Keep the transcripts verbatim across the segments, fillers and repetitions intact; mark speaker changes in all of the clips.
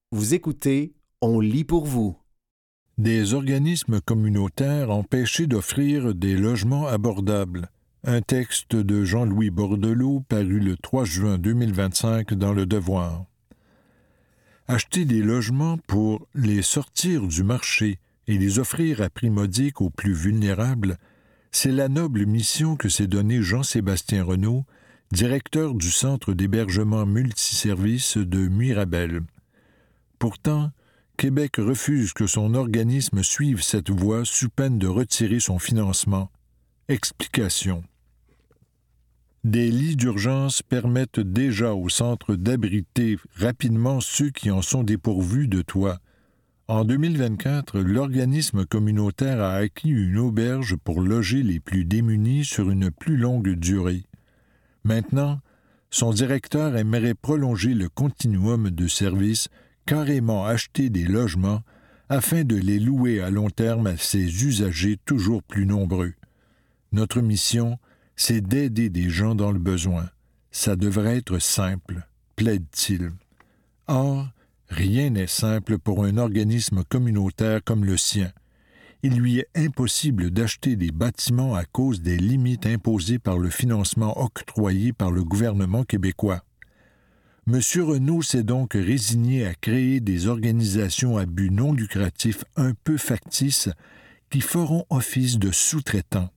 Speaker 1: Vous écoutez, on lit pour vous.
Speaker 2: Des organismes communautaires empêchés d'offrir des logements abordables. Un texte de Jean-Louis Bordelot paru le trois juin deux mille vingt-cinq dans Le Devoir. Acheter des logements pour les sortir du marché et les offrir à prix modique aux plus vulnérables, c'est la noble mission que s'est donnée Jean-Sébastien Renaud, directeur du Centre d'hébergement multiservices de Mirabel. Pourtant, Québec refuse que son organisme suive cette voie sous peine de retirer son financement. Explication. Des lits d'urgence permettent déjà au centre d'abriter rapidement ceux qui en sont dépourvus de toit. En deux mille vingt-quatre, l'organisme communautaire a acquis une auberge pour loger les plus démunis sur une plus longue durée. Maintenant, son directeur aimerait prolonger le continuum de services, carrément acheter des logements afin de les louer à long terme à ses usagers toujours plus nombreux. Notre mission, c'est d'aider des gens dans le besoin. Ça devrait être simple, plaide-t-il. Or, rien n'est simple pour un organisme communautaire comme le sien. Il lui est impossible d'acheter des bâtiments à cause des limites imposées par le financement octroyé par le gouvernement québécois. M. Renaud s'est donc résigné à créer des organisations à but non lucratif un peu factices qui feront office de sous-traitants.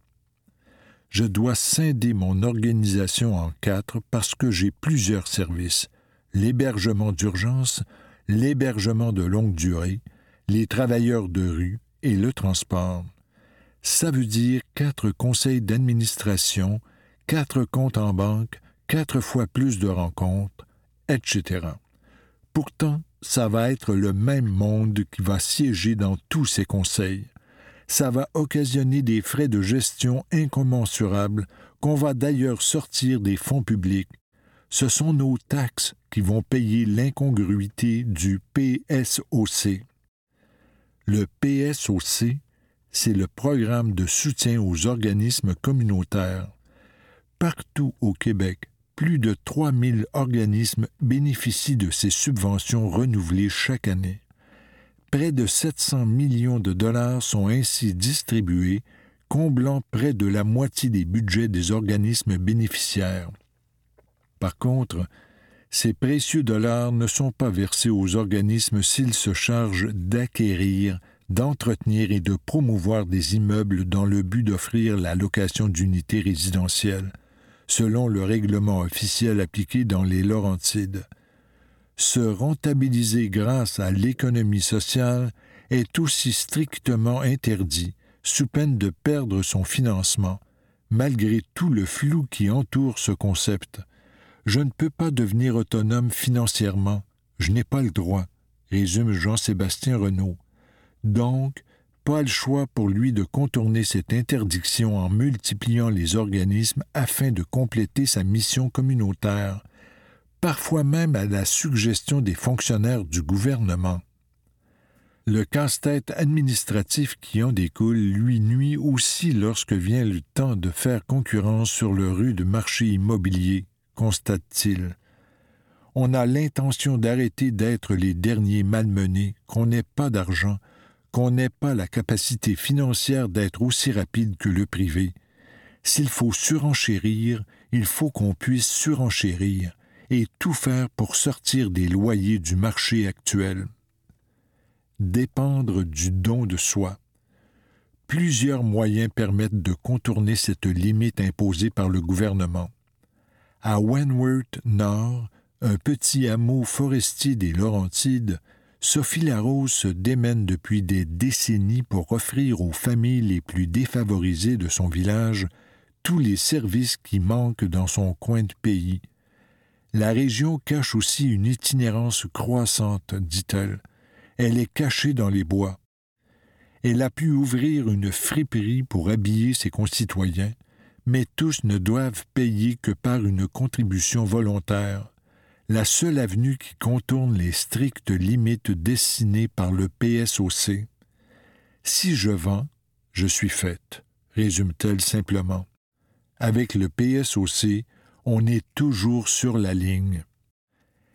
Speaker 2: Je dois scinder mon organisation en quatre parce que j'ai plusieurs services. L'hébergement d'urgence, l'hébergement de longue durée, les travailleurs de rue et le transport. Ça veut dire quatre conseils d'administration, quatre comptes en banque, quatre fois plus de rencontres, et cetera. Pourtant, ça va être le même monde qui va siéger dans tous ces conseils. Ça va occasionner des frais de gestion incommensurables qu'on va d'ailleurs sortir des fonds publics. Ce sont nos taxes qui vont payer l'incongruité du P S O C. Le P S O C, c'est le programme de soutien aux organismes communautaires. Partout au Québec, plus de trois mille organismes bénéficient de ces subventions renouvelées chaque année. Près de sept cents millions de dollars sont ainsi distribués, comblant près de la moitié des budgets des organismes bénéficiaires. Par contre, ces précieux dollars ne sont pas versés aux organismes s'ils se chargent d'acquérir, d'entretenir et de promouvoir des immeubles dans le but d'offrir la location d'unités résidentielles, selon le règlement officiel appliqué dans les Laurentides. Se rentabiliser grâce à l'économie sociale est aussi strictement interdit, sous peine de perdre son financement, malgré tout le flou qui entoure ce concept. Je ne peux pas devenir autonome financièrement, je n'ai pas le droit, résume Jean-Sébastien Renaud. Donc, pas le choix pour lui de contourner cette interdiction en multipliant les organismes afin de compléter sa mission communautaire, parfois même à la suggestion des fonctionnaires du gouvernement. Le casse-tête administratif qui en découle lui nuit aussi lorsque vient le temps de faire concurrence sur le rude marché immobilier, constate-t-il. On a l'intention d'arrêter d'être les derniers malmenés, qu'on n'ait pas d'argent, qu'on n'ait pas la capacité financière d'être aussi rapide que le privé. S'il faut surenchérir, il faut qu'on puisse surenchérir et tout faire pour sortir des loyers du marché actuel. Dépendre du don de soi. Plusieurs moyens permettent de contourner cette limite imposée par le gouvernement. À Wentworth Nord, un petit hameau forestier des Laurentides, Sophie Larose se démène depuis des décennies pour offrir aux familles les plus défavorisées de son village tous les services qui manquent dans son coin de pays. La région cache aussi une itinérance croissante, dit-elle. Elle est cachée dans les bois. Elle a pu ouvrir une friperie pour habiller ses concitoyens, mais tous ne doivent payer que par une contribution volontaire, la seule avenue qui contourne les strictes limites dessinées par le P S O C. Si je vends, je suis faite, résume-t-elle simplement. Avec le P S O C, on est toujours sur la ligne.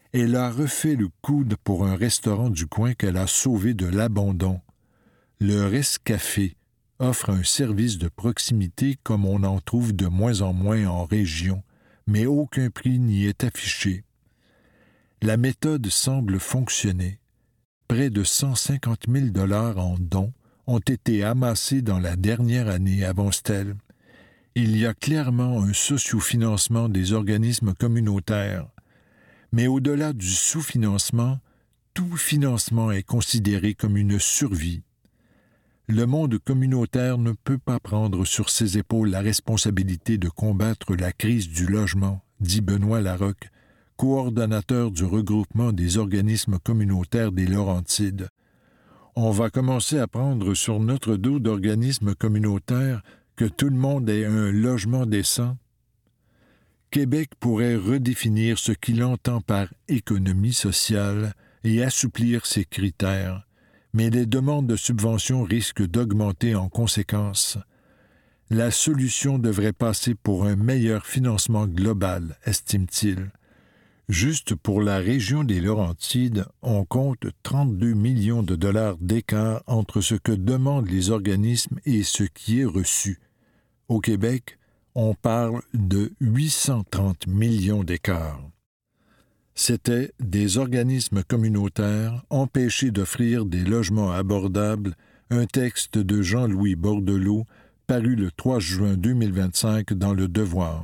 Speaker 2: Elle a refait le coude pour un restaurant du coin qu'elle a sauvé de l'abandon. Le Rescafé offre un service de proximité comme on en trouve de moins en moins en région, mais aucun prix n'y est affiché. La méthode semble fonctionner. Près de cent cinquante mille dollars en dons ont été amassés dans la dernière année, avance-t-elle. Il y a clairement un socio-financement des organismes communautaires. Mais au-delà du sous-financement, tout financement est considéré comme une survie. Le monde communautaire ne peut pas prendre sur ses épaules la responsabilité de combattre la crise du logement, dit Benoît Larocque, coordonnateur du regroupement des organismes communautaires des Laurentides. On va commencer à prendre sur notre dos d'organismes communautaires que tout le monde ait un logement décent. Québec pourrait redéfinir ce qu'il entend par économie sociale et assouplir ses critères, mais les demandes de subventions risquent d'augmenter en conséquence. La solution devrait passer pour un meilleur financement global, estime-t-il. Juste pour la région des Laurentides, on compte trente-deux millions de dollars d'écart entre ce que demandent les organismes et ce qui est reçu. Au Québec, on parle de huit cent trente millions d'écarts. C'était des organismes communautaires empêchés d'offrir des logements abordables, un texte de Jean-Louis Bordelot, paru le trois juin deux mille vingt-cinq dans Le Devoir.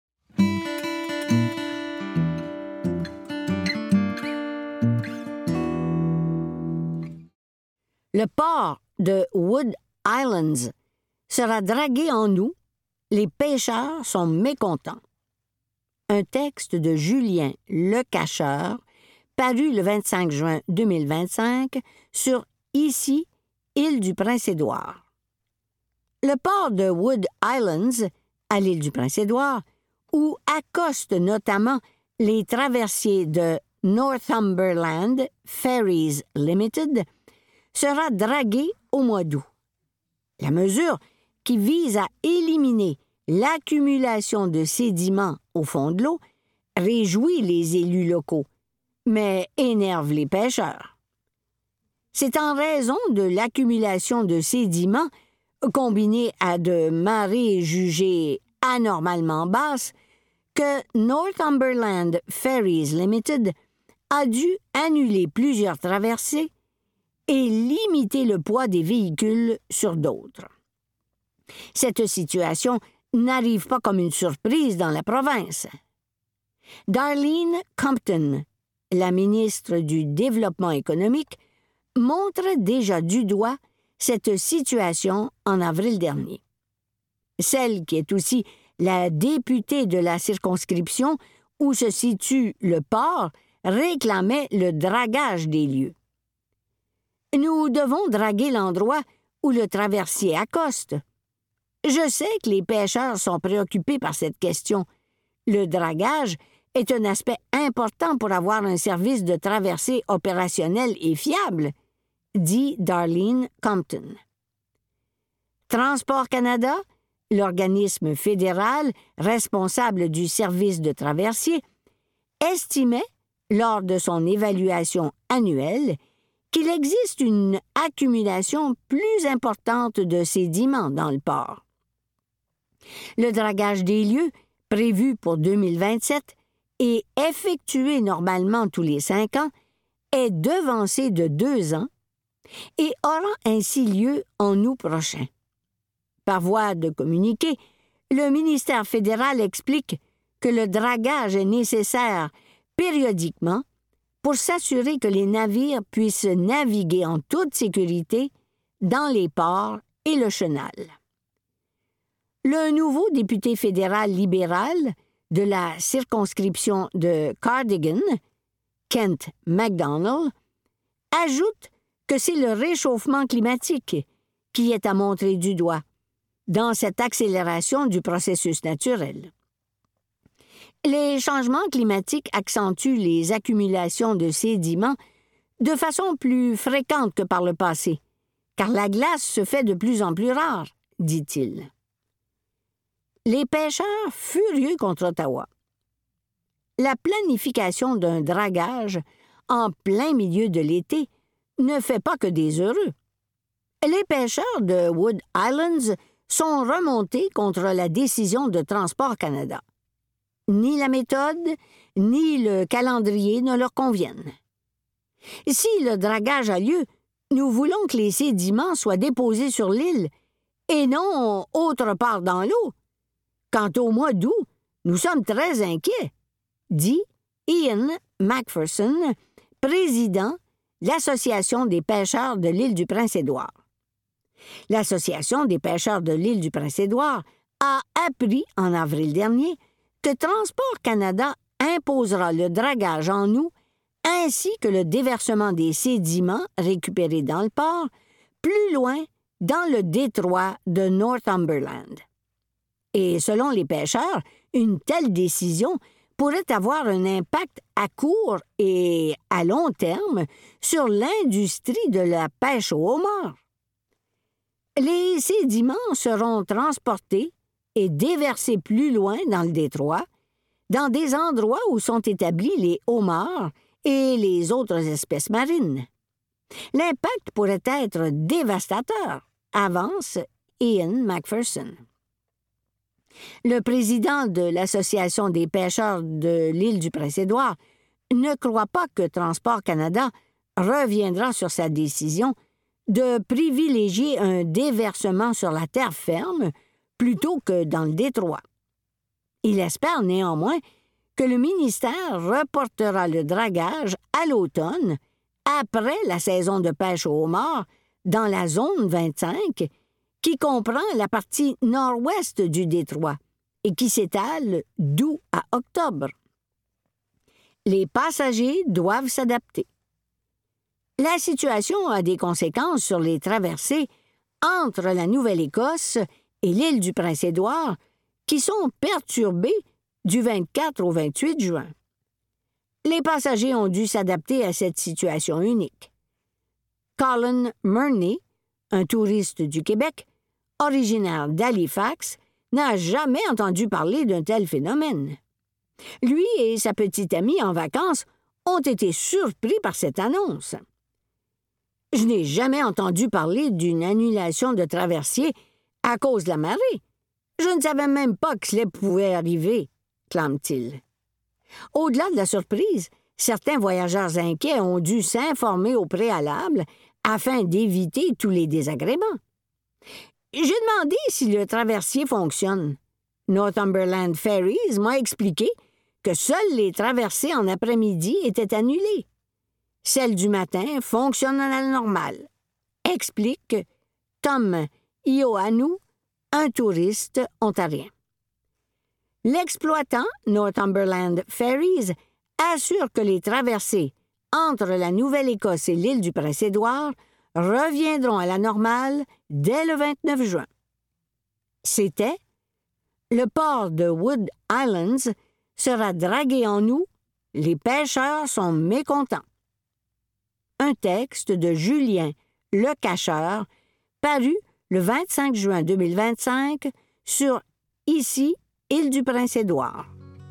Speaker 3: Le port de Wood Islands sera dragué en eau. Les pêcheurs sont mécontents. Un texte de Julien Lecacheur, paru le vingt-cinq juin deux mille vingt-cinq, sur Ici, île du Prince-Édouard. Le port de Wood Islands, à l'île du Prince-Édouard, où accostent notamment les traversiers de Northumberland Ferries Limited, sera dragué au mois d'août. La mesure, qui vise à éliminer l'accumulation de sédiments au fond de l'eau, réjouit les élus locaux, mais énerve les pêcheurs. C'est en raison de l'accumulation de sédiments, combinée à de marées jugées anormalement basses, que Northumberland Ferries Limited a dû annuler plusieurs traversées et limiter le poids des véhicules sur d'autres. Cette situation n'arrive pas comme une surprise dans la province. Darlene Compton, la ministre du Développement économique, montre déjà du doigt cette situation en avril dernier. Celle qui est aussi la députée de la circonscription où se situe le port réclamait le dragage des lieux. Nous devons draguer l'endroit où le traversier accoste. Je sais que les pêcheurs sont préoccupés par cette question. Le dragage est un aspect important pour avoir un service de traversée opérationnel et fiable, dit Darlene Compton. Transport Canada, l'organisme fédéral responsable du service de traversier, estimait, lors de son évaluation annuelle, qu'il existe une accumulation plus importante de sédiments dans le port. Le dragage des lieux, prévu pour deux mille vingt-sept et effectué normalement tous les cinq ans, est devancé de deux ans et aura ainsi lieu en août prochain. Par voie de communiqué, le ministère fédéral explique que le dragage est nécessaire périodiquement pour s'assurer que les navires puissent naviguer en toute sécurité dans les ports et le chenal. Le nouveau député fédéral libéral de la circonscription de Cardigan, Kent MacDonald, ajoute que c'est le réchauffement climatique qui est à montrer du doigt dans cette accélération du processus naturel. Les changements climatiques accentuent les accumulations de sédiments de façon plus fréquente que par le passé, car la glace se fait de plus en plus rare, dit-il. Les pêcheurs furieux contre Ottawa. la planification d'un dragage en plein milieu de l'été ne fait pas que des heureux. Les pêcheurs de Wood Islands sont remontés contre la décision de Transport Canada. Ni la méthode, ni le calendrier ne leur conviennent. Si le dragage a lieu, nous voulons que les sédiments soient déposés sur l'île et non autre part dans l'eau. Quant au mois d'août, nous sommes très inquiets, dit Ian Macpherson, président de l'Association des pêcheurs de l'île du Prince-Édouard. L'Association des pêcheurs de l'île du Prince-Édouard a appris en avril dernier que Transport Canada imposera le dragage en août ainsi que le déversement des sédiments récupérés dans le port, plus loin dans le détroit de Northumberland. Et selon les pêcheurs, une telle décision pourrait avoir un impact à court et à long terme sur l'industrie de la pêche au homard. Les sédiments seront transportés et déversés plus loin dans le détroit, dans des endroits où sont établis les homards et les autres espèces marines. L'impact pourrait être dévastateur, avance Ian Macpherson. Le président de l'Association des pêcheurs de l'île du Prince-Édouard ne croit pas que Transport Canada reviendra sur sa décision de privilégier un déversement sur la terre ferme plutôt que dans le détroit. Il espère néanmoins que le ministère reportera le dragage à l'automne, après la saison de pêche au homard, dans la zone vingt-cinq, qui comprend la partie nord-ouest du détroit et qui s'étale d'août à octobre. Les passagers doivent s'adapter. La situation a des conséquences sur les traversées entre la Nouvelle-Écosse et l'île du Prince-Édouard, qui sont perturbées du vingt-quatre au vingt-huit juin. Les passagers ont dû s'adapter à cette situation unique. Colin Murney, un touriste du Québec, originaire d'Halifax, n'a jamais entendu parler d'un tel phénomène. Lui et sa petite amie en vacances ont été surpris par cette annonce. « Je n'ai jamais entendu parler d'une annulation de traversier à cause de la marée. Je ne savais même pas que cela pouvait arriver, » clame-t-il. Au-delà de la surprise, certains voyageurs inquiets ont dû s'informer au préalable afin d'éviter tous les désagréments. J'ai demandé si le traversier fonctionne. Northumberland Ferries m'a expliqué que seules les traversées en après-midi étaient annulées. Celle du matin fonctionne à la normale, explique Tom Ioannou, un touriste ontarien. L'exploitant Northumberland Ferries assure que les traversées entre la Nouvelle-Écosse et l'île du Prince-Édouard reviendront à la normale dès le vingt-neuf juin. C'était « Le port de Wood Islands sera dragué en août, les pêcheurs sont mécontents ». Un texte de Julien Lecacheur, paru le vingt-cinq juin deux mille vingt-cinq sur Ici, Île du Prince-Édouard.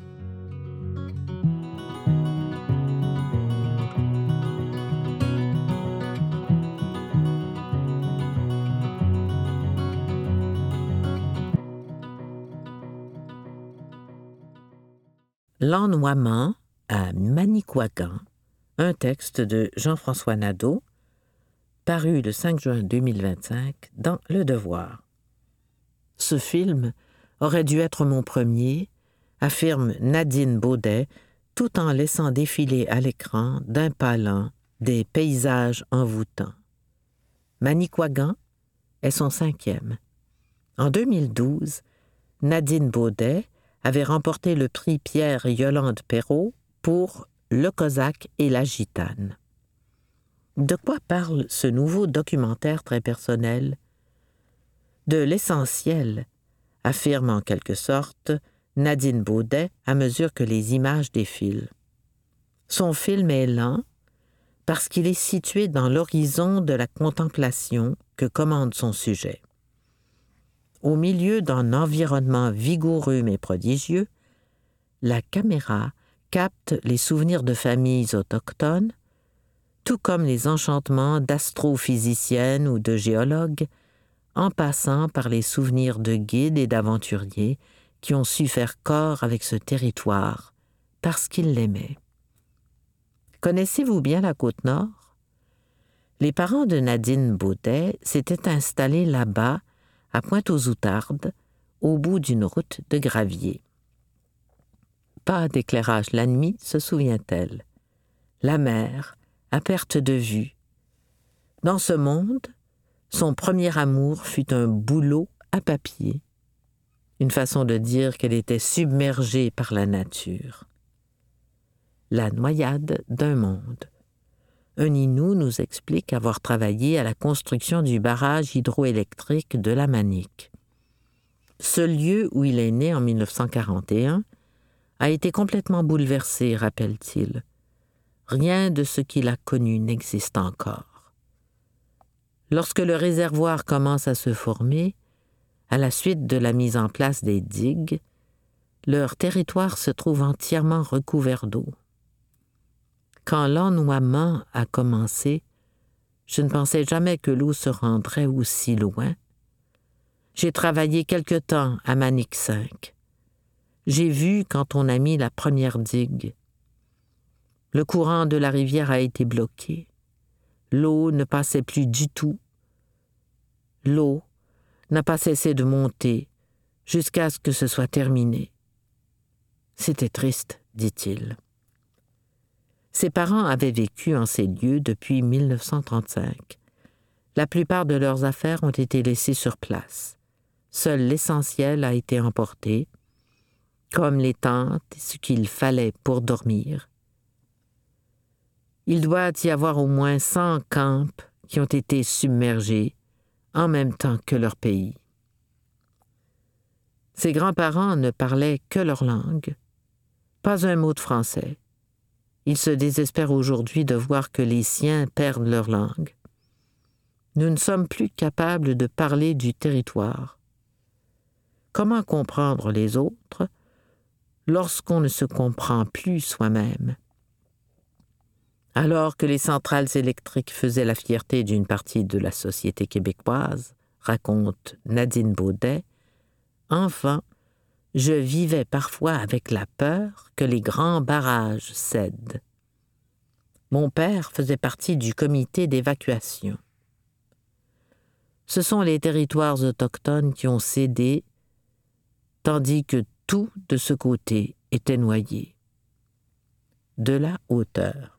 Speaker 4: L'ennoiement à Manicouagan, un texte de Jean-François Nadeau, paru le cinq juin deux mille vingt-cinq dans Le Devoir. Ce film aurait dû être mon premier, affirme Nadine Baudet, tout en laissant défiler à l'écran d'un pas lent des paysages envoûtants. Manicouagan est son cinquième. En deux mille douze, Nadine Baudet avait remporté le prix Pierre-Yolande Perrault pour Le Cosaque et la Gitane. De quoi parle ce nouveau documentaire très personnel? De l'essentiel, affirme en quelque sorte Nadine Baudet à mesure que les images défilent. Son film est lent parce qu'il est situé dans l'horizon de la contemplation que commande son sujet. Au milieu d'un environnement vigoureux mais prodigieux, la caméra capte les souvenirs de familles autochtones, tout comme les enchantements d'astrophysiciennes ou de géologues, en passant par les souvenirs de guides et d'aventuriers qui ont su faire corps avec ce territoire parce qu'ils l'aimaient. Connaissez-vous bien la Côte-Nord? Les parents de Nadine Baudet s'étaient installés là-bas, à Pointe-aux-Outardes, au bout d'une route de gravier. Pas d'éclairage la nuit, se souvient-elle. La mer, à perte de vue. Dans ce monde, son premier amour fut un boulot à papier, une façon de dire qu'elle était submergée par la nature. La noyade d'un monde. Un Innu nous explique avoir travaillé à la construction du barrage hydroélectrique de la Manique. Ce lieu où il est né en mille neuf cent quarante et un a été complètement bouleversé, rappelle-t-il. Rien de ce qu'il a connu n'existe encore. Lorsque le réservoir commence à se former, à la suite de la mise en place des digues, leur territoire se trouve entièrement recouvert d'eau. Quand l'ennoiement a commencé, je ne pensais jamais que l'eau se rendrait aussi loin. J'ai travaillé quelque temps à Manique cinq. J'ai vu quand on a mis la première digue. Le courant de la rivière a été bloqué. L'eau ne passait plus du tout. L'eau n'a pas cessé de monter jusqu'à ce que ce soit terminé. C'était triste, dit-il. Ses parents avaient vécu en ces lieux depuis mille neuf cent trente-cinq. La plupart de leurs affaires ont été laissées sur place. Seul l'essentiel a été emporté, comme les tentes et ce qu'il fallait pour dormir. Il doit y avoir au moins cent camps qui ont été submergés en même temps que leur pays. Ses grands-parents ne parlaient que leur langue, pas un mot de français. Il se désespère aujourd'hui de voir que les siens perdent leur langue. Nous ne sommes plus capables de parler du territoire. Comment comprendre les autres lorsqu'on ne se comprend plus soi-même? Alors que les centrales électriques faisaient la fierté d'une partie de la société québécoise, raconte Nadine Baudet, enfant, je vivais parfois avec la peur que les grands barrages cèdent. Mon père faisait partie du comité d'évacuation. Ce sont les territoires autochtones qui ont cédé, tandis que tout de ce côté était noyé. De la hauteur.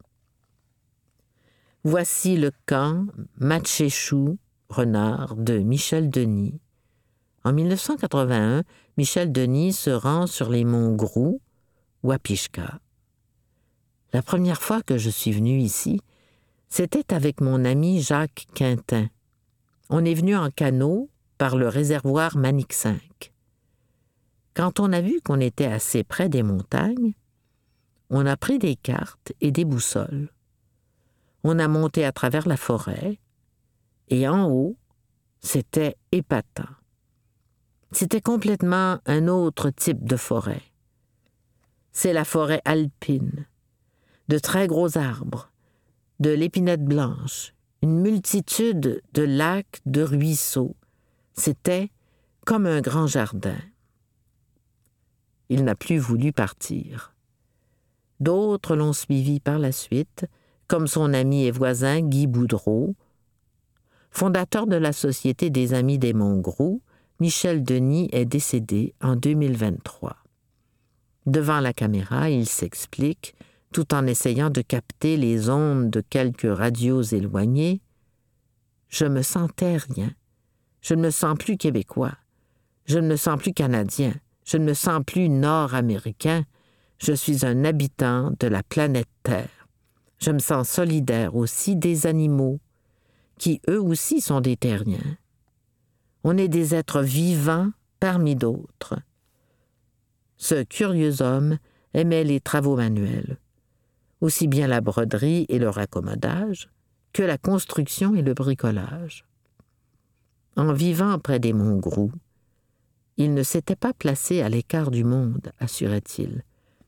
Speaker 4: Voici le camp Matchechou, renard, de Michel Denis. En mille neuf cent quatre-vingt-un, Michel Denis se rend sur les monts Grou, Wapishka. La première fois que je suis venu ici, c'était avec mon ami Jacques Quintin. On est venu en canot par le réservoir Manique cinq. Quand on a vu qu'on était assez près des montagnes, on a pris des cartes et des boussoles. On a monté à travers la forêt, et en haut, c'était épatant. C'était complètement un autre type de forêt. C'est la forêt alpine, de très gros arbres, de l'épinette blanche, une multitude de lacs, de ruisseaux. C'était comme un grand jardin. Il n'a plus voulu partir. D'autres l'ont suivi par la suite, comme son ami et voisin Guy Boudreau. Fondateur de la Société des Amis des Monts Grou, Michel Denis est décédé en deux mille vingt-trois. Devant la caméra, il s'explique, tout en essayant de capter les ondes de quelques radios éloignées. « Je me sentais rien. Je ne me sens plus québécois. Je ne me sens plus canadien. Je ne me sens plus nord-américain. Je suis un habitant de la planète Terre. Je me sens solidaire aussi des animaux, qui eux aussi sont des terriens. On est des êtres vivants parmi d'autres. » Ce curieux homme aimait les travaux manuels, aussi bien la broderie et le raccommodage que la construction et le bricolage. En vivant près des monts Grou, il ne s'était pas placé à l'écart du monde, assurait-il.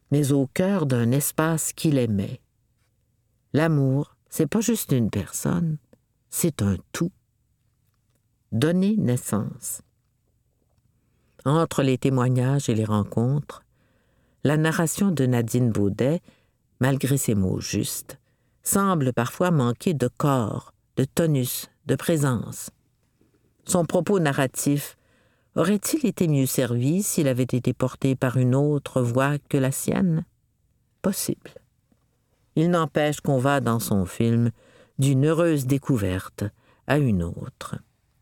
Speaker 4: mais au cœur d'un espace qu'il aimait. L'amour, c'est pas juste une personne, c'est un tout. Donner naissance. Entre les témoignages et les rencontres, la narration de Nadine Baudet, malgré ses mots justes, semble parfois manquer de corps, de tonus, de présence. Son propos narratif aurait-il été mieux servi s'il avait été porté par une autre voix que la sienne? Possible. Il n'empêche qu'on va dans son film d'une heureuse découverte à une autre.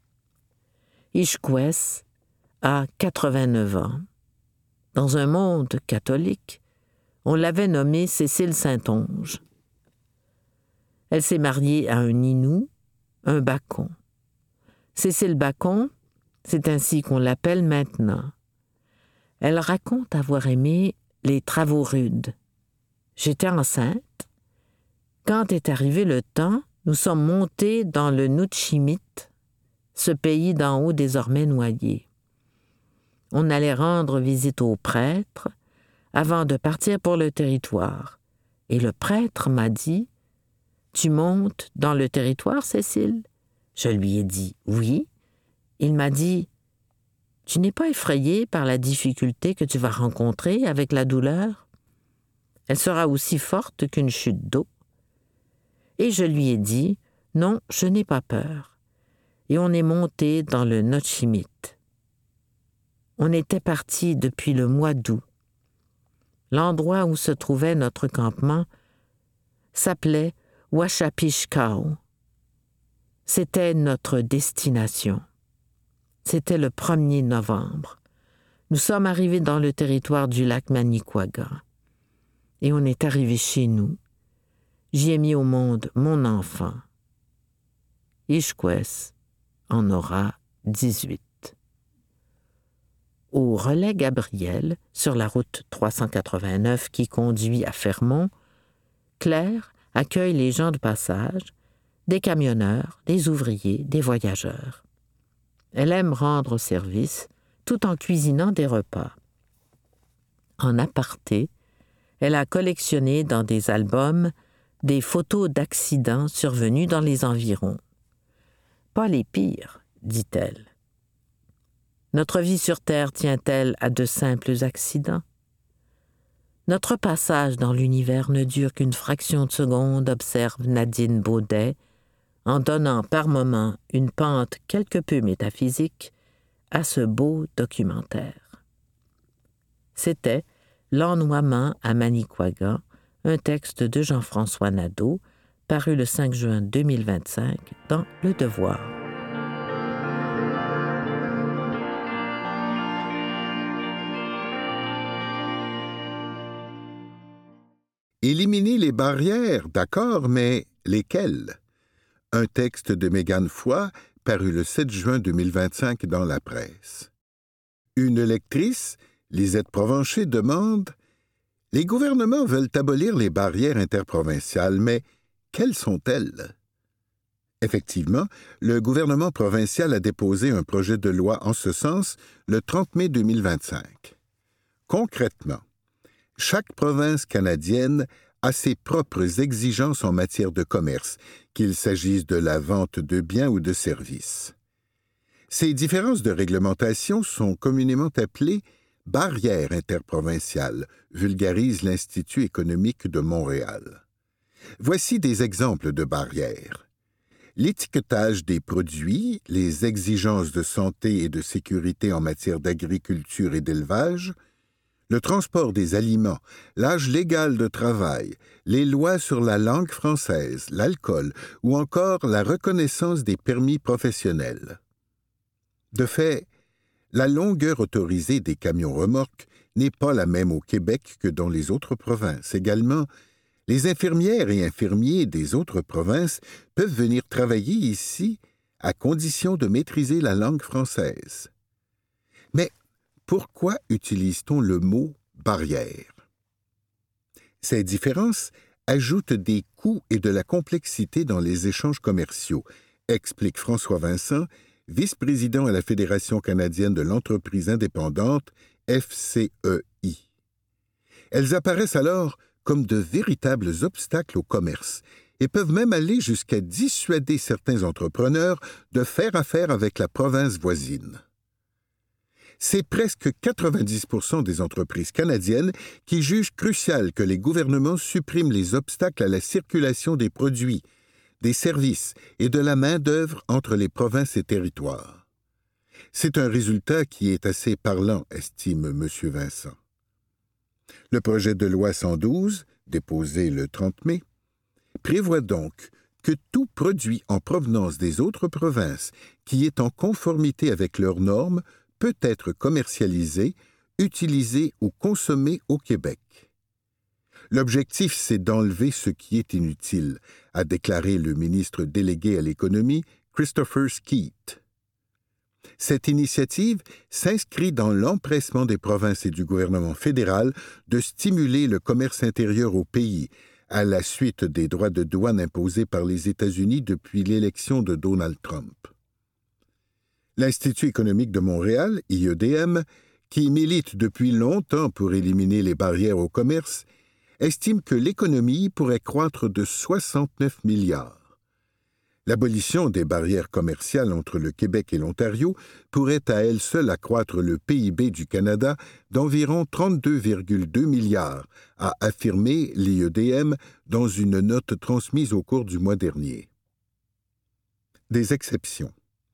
Speaker 4: Ishkwes a quatre-vingt-neuf ans. Dans un monde catholique, on l'avait nommée Cécile Saintonge. Elle s'est mariée à un Innu, un Bacon. Cécile Bacon, c'est ainsi qu'on l'appelle maintenant. Elle raconte avoir aimé les travaux rudes. J'étais enceinte. Quand est arrivé le temps, nous sommes montés dans le Nutchimit, ce pays d'en haut désormais noyé. On allait rendre visite au prêtre avant de partir pour le territoire. Et le prêtre m'a dit « Tu montes dans le territoire, Cécile ?» Je lui ai dit « Oui ». Il m'a dit « Tu n'es pas effrayée par la difficulté que tu vas rencontrer avec la douleur? Elle sera aussi forte qu'une chute d'eau. » Et je lui ai dit « Non, je n'ai pas peur. » Et on est monté dans le Notchimit. On était parti depuis le mois d'août. L'endroit où se trouvait notre campement s'appelait Washapishkau. C'était notre destination. C'était le premier novembre. Nous sommes arrivés dans le territoire du lac Manicouagan. Et on est arrivé chez nous. J'y ai mis au monde mon enfant. Ishkwes en aura dix-huit. Au relais Gabriel, sur la route trois cent quatre-vingt-neuf qui conduit à Fermont, Claire accueille les gens de passage, des camionneurs, des ouvriers, des voyageurs. Elle aime rendre service tout en cuisinant des repas. En aparté, elle a collectionné dans des albums des photos d'accidents survenus dans les environs. « Pas les pires, dit-elle. Notre vie sur Terre tient-elle à de simples accidents? Notre passage dans l'univers ne dure qu'une fraction de seconde, observe Nadine Baudet, en donnant par moments une pente quelque peu métaphysique à ce beau documentaire. C'était L'ennoiement à Manicouagan, un texte de Jean-François Nadeau, paru le cinq juin deux mille vingt-cinq dans Le Devoir.
Speaker 5: Éliminer les barrières, d'accord, mais lesquelles? Un texte de Mégane Foy, paru le sept juin deux mille vingt-cinq dans la presse. Une lectrice, Lisette Provencher, demande « Les gouvernements veulent abolir les barrières interprovinciales, mais quelles sont-elles? » Effectivement, le gouvernement provincial a déposé un projet de loi en ce sens le trente mai deux mille vingt-cinq. Concrètement, chaque province canadienne a ses propres exigences en matière de commerce, qu'il s'agisse de la vente de biens ou de services. Ces différences de réglementation sont communément appelées « barrières interprovinciales », vulgarise l'Institut économique de Montréal. Voici des exemples de barrières. L'étiquetage des produits, les exigences de santé et de sécurité en matière d'agriculture et d'élevage, le transport des aliments, l'âge légal de travail, les lois sur la langue française, l'alcool ou encore la reconnaissance des permis professionnels. De fait, la longueur autorisée des camions-remorques n'est pas la même au Québec que dans les autres provinces. Également, les infirmières et infirmiers des autres provinces peuvent venir travailler ici à condition de maîtriser la langue française. Mais pourquoi utilise-t-on le mot « barrière » ? Ces différences ajoutent des coûts et de la complexité dans les échanges commerciaux, explique François Vincent, vice-président à la Fédération canadienne de l'entreprise indépendante, F C E I. Elles apparaissent alors comme de véritables obstacles au commerce et peuvent même aller jusqu'à dissuader certains entrepreneurs de faire affaire avec la province voisine. C'est presque quatre-vingt-dix pour cent des entreprises canadiennes qui jugent crucial que les gouvernements suppriment les obstacles à la circulation des produits, des services et de la main-d'œuvre entre les provinces et territoires. C'est un résultat qui est assez parlant, estime M. Vincent. Le projet de loi cent douze, déposé le trente mai, prévoit donc que tout produit en provenance des autres provinces qui est en conformité avec leurs normes peut être commercialisé, utilisé ou consommé au Québec. L'objectif, c'est d'enlever ce qui est inutile, a déclaré le ministre délégué à l'économie, Christopher Skeet. Cette initiative s'inscrit dans l'empressement des provinces et du gouvernement fédéral de stimuler le commerce intérieur au pays, à la suite des droits de douane imposés par les États-Unis depuis l'élection de Donald Trump. L'Institut économique de Montréal, I E D M, qui milite depuis longtemps pour éliminer les barrières au commerce, estime que l'économie pourrait croître de soixante-neuf milliards. L'abolition des barrières commerciales entre le Québec et l'Ontario pourrait à elle seule accroître le P I B du Canada d'environ trente-deux virgule deux milliards, a affirmé l'I E D M dans une note transmise au cours du mois dernier. Des exceptions.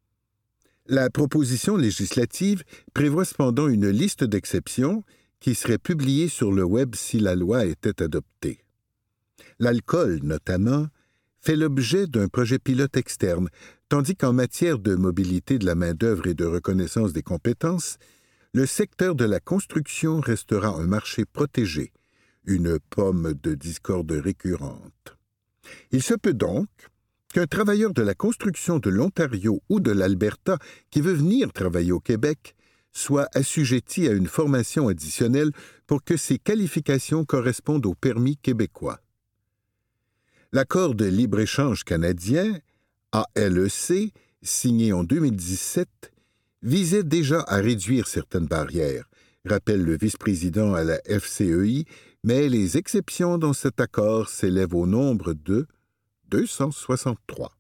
Speaker 5: La proposition législative prévoit cependant une liste d'exceptions qui serait publiée sur le web si la loi était adoptée. L'alcool, notamment, fait l'objet d'un projet pilote externe, tandis qu'en matière de mobilité de la main-d'œuvre et de reconnaissance des compétences, le secteur de la construction restera un marché protégé, une pomme de discorde récurrente. Il se peut donc qu'un travailleur de la construction de l'Ontario ou de l'Alberta qui veut venir travailler au Québec soit assujetti à une formation additionnelle pour que ses qualifications correspondent au permis québécois. L'accord de libre-échange canadien, A L E C, signé en deux mille dix-sept, visait déjà à réduire certaines barrières, rappelle le vice-président à la F C E I, mais les exceptions dans cet accord s'élèvent au nombre de deux cent soixante-trois.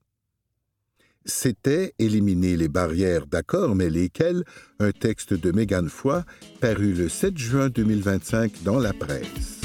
Speaker 5: C'était éliminer les barrières d'accord, mais lesquelles, un texte de Mégane Foy, paru le sept juin deux mille vingt-cinq dans la presse.